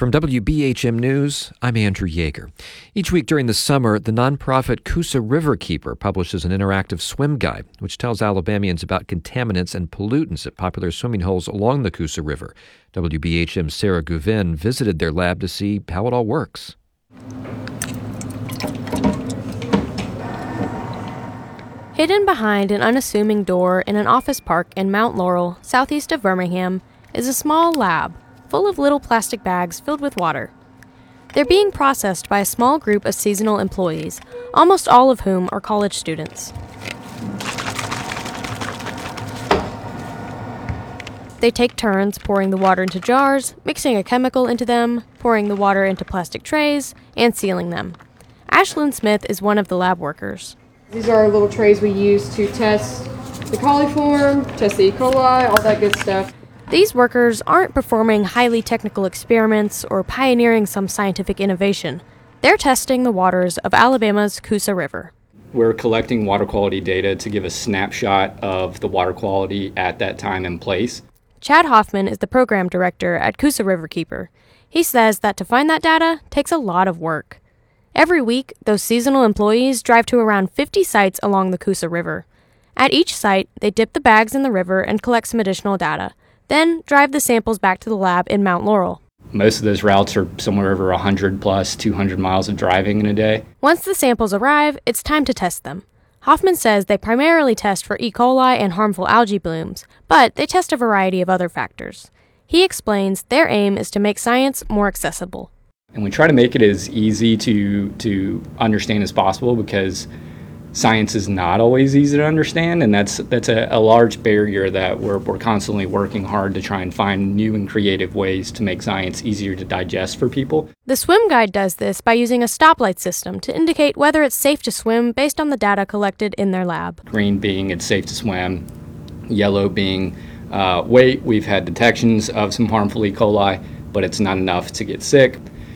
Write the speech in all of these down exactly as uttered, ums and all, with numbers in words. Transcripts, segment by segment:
From W B H M News, I'm Andrew Yeager. Each week during the summer, the nonprofit Coosa River Keeper publishes an interactive swim guide, which tells Alabamians about contaminants and pollutants at popular swimming holes along the Coosa River. W B H M's Sarah Guven visited their lab to see how it all works. Hidden behind an unassuming door in an office park in Mount Laurel, southeast of Birmingham, is a small lab full of little plastic bags filled with water. They're being processed by a small group of seasonal employees, almost all of whom are college students. They take turns pouring the water into jars, mixing a chemical into them, pouring the water into plastic trays, and sealing them. Ashlyn Smith is one of the lab workers. These are our little trays we use to test the coliform, test the E. coli, all that good stuff. These workers aren't performing highly technical experiments or pioneering some scientific innovation. They're testing the waters of Alabama's Coosa River. We're collecting water quality data to give a snapshot of the water quality at that time and place. Chad Hoffman is the program director at Coosa River Keeper. He says that to find that data takes a lot of work. Every week, those seasonal employees drive to around fifty sites along the Coosa River. At each site, they dip the bags in the river and collect some additional data, then drive the samples back to the lab in Mount Laurel. Most of those routes are somewhere over one hundred plus, two hundred miles of driving in a day. Once the samples arrive, it's time to test them. Hoffman says they primarily test for E. coli and harmful algae blooms, but they test a variety of other factors. He explains their aim is to make science more accessible. And we try to make it as easy to to understand as possible, because science is not always easy to understand, and that's that's a, a large barrier that we're, we're constantly working hard to try and find new and creative ways to make science easier to digest for people. The swim guide does this by using a stoplight system to indicate whether it's safe to swim based on the data collected in their lab. Green being it's safe to swim, yellow being uh, wait, we've had detections of some harmful E. coli, but it's not enough to get sick.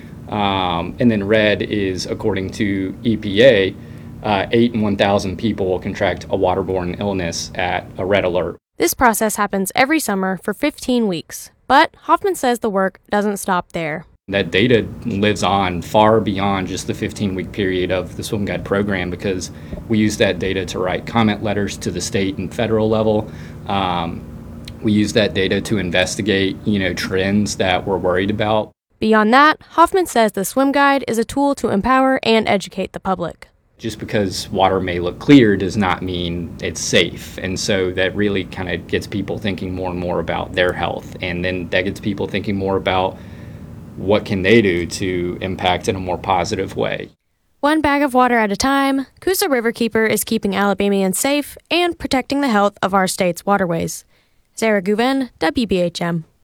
Um, and then red is, according to E P A, Uh, eight in one thousand people will contract a waterborne illness at a red alert. This process happens every summer for fifteen weeks, but Hoffman says the work doesn't stop there. That data lives on far beyond just the fifteen-week period of the Swim Guide program, because we use that data to write comment letters to the state and federal level. Um, we use that data to investigate, you know, trends that we're worried about. Beyond that, Hoffman says the Swim Guide is a tool to empower and educate the public. Just because water may look clear does not mean it's safe. And so that really kind of gets people thinking more and more about their health. And then that gets people thinking more about what can they do to impact in a more positive way. One bag of water at a time, Coosa River Keeper is keeping Alabamians safe and protecting the health of our state's waterways. Sarah Guven, W B H M.